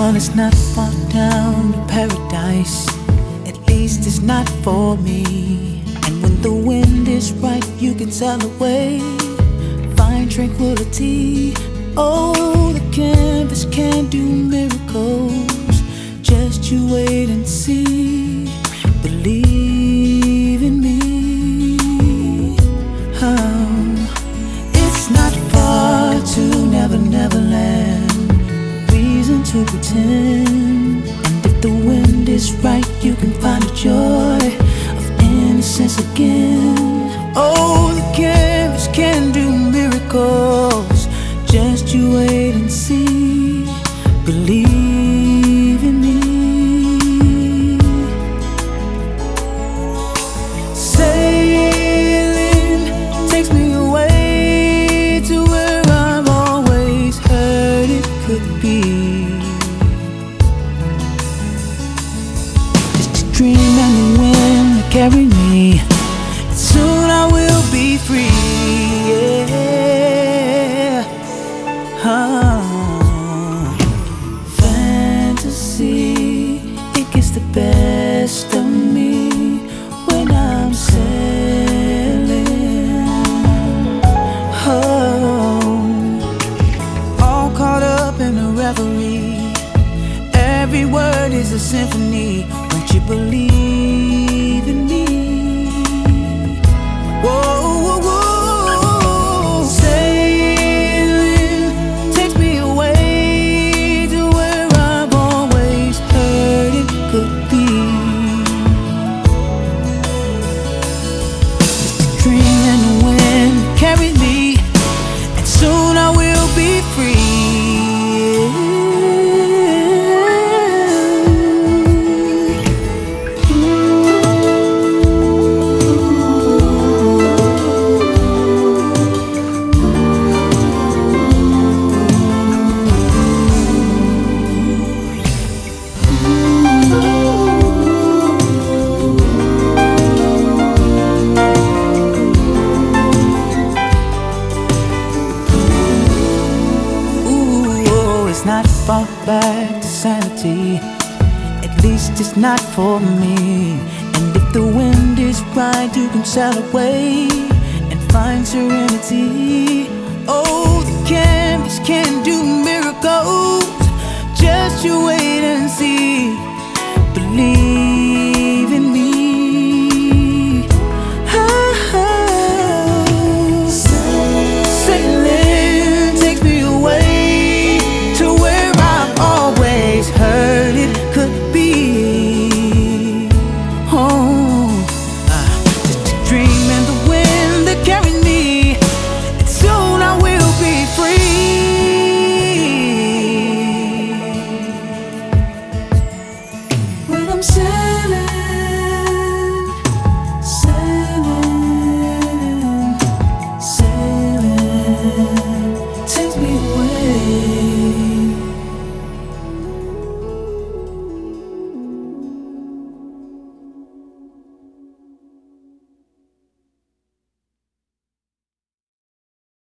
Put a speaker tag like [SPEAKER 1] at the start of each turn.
[SPEAKER 1] Well, it's not far down to paradise. At least it's not for me. And when the wind is right, you can sail away, find tranquility. Oh, the canvas can do miracles. Just you wait and see. Believe in me. Oh, it's not far to Never Never Land. Reason to pretend. And if the wind is right, you can find the joy of innocence again. Oh, the canvas can do miracles. Just you wait and see. Believe in me. Sailing takes me away to where I've always heard it could be. Just a dream and the wind to carry me. And soon I will be free. Yeah. Fantasy, it gets the best of me when I'm sailing. All caught up in a reverie. Every word is a symphony. Won't you believe in me? Whoa, whoa, whoa. Carry me, and soon I will be free. It's not far back to sanity. At least it's not for me. And if the wind is right, you can sail away and find serenity.